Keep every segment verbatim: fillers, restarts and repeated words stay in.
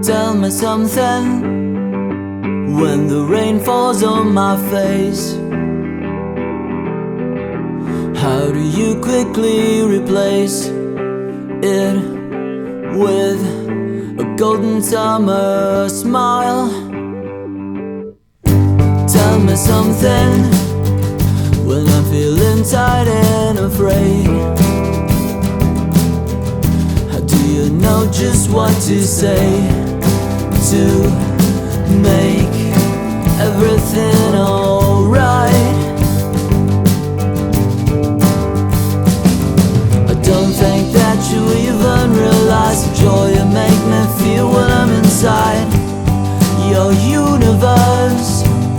Tell me something when the rain falls on my face. How do you quickly replace it with a golden summer smile? Tell me something when I'm feeling tired and afraid. How do you know just what to say to make everything alright? I don't think that you even realize the joy you make me feel when I'm inside your universe.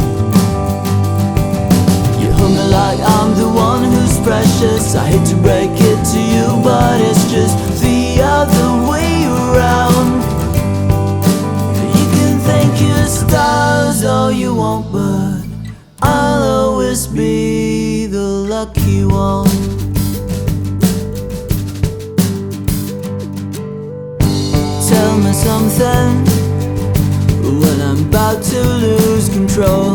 You hold me like I'm the one who's precious. I hate to break it to you, but it's just the other way around. You can thank your stars all you want, but I'll always be the lucky one. Tell me something when I'm about to lose control.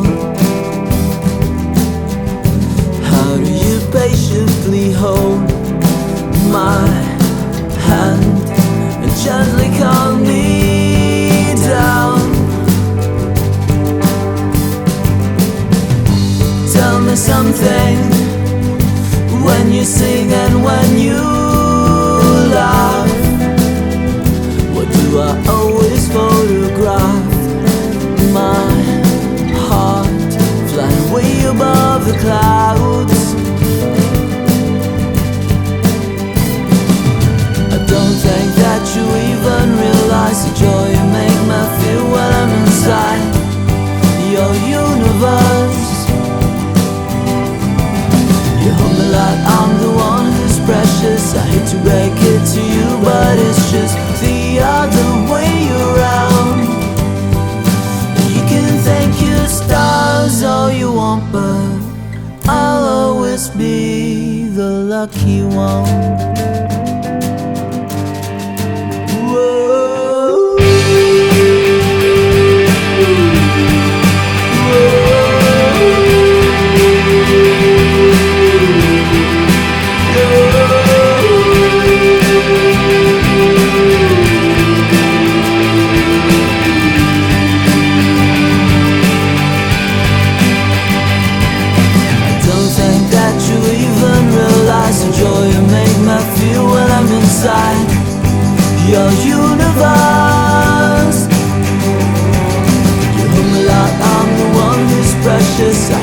How do you patiently hold my hand and gently calm me down? Tell me something when you sing and when you laugh. What do I always photograph? My heart flying way above the clouds. I don't think that you even realize the joy you make me feel when I'm inside your universe. You hold me like I'm the one who's precious. I hate to break it to you, but it's just the other way around. You can thank your stars all you want, but I'll always be the lucky one. The joy you make me feel when I'm inside your universe. You hold me like I'm the one who's precious.